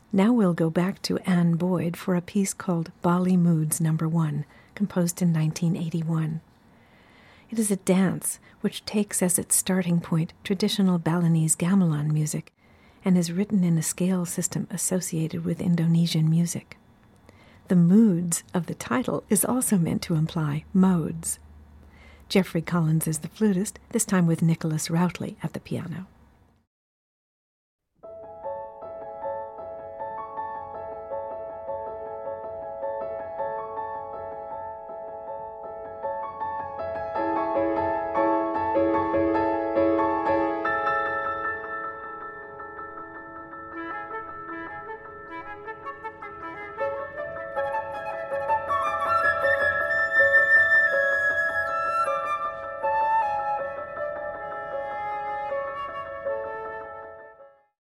Now we'll go back to Anne Boyd for a piece called Bali Moods No. 1, composed in 1981. It is a dance which takes as its starting point traditional Balinese gamelan music and is written in a scale system associated with Indonesian music. The moods of the title is also meant to imply modes. Jeffrey Collins is the flutist, this time with Nicholas Routley at the piano.